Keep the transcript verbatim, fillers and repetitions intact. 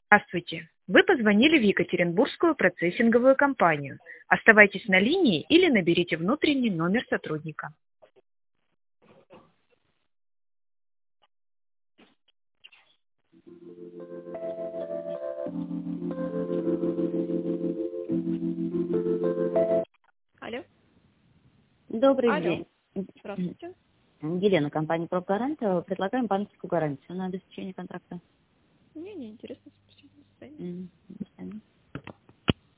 Здравствуйте. Вы позвонили в Екатеринбургскую процессинговую компанию. Оставайтесь на линии или наберите внутренний номер сотрудника. Алло. Добрый Алло. день. Здравствуйте. Елена, компания «Профгарант». Предлагаем банковскую гарантию на обеспечение контракта. Мне не интересно. Спасибо. До свидания. М,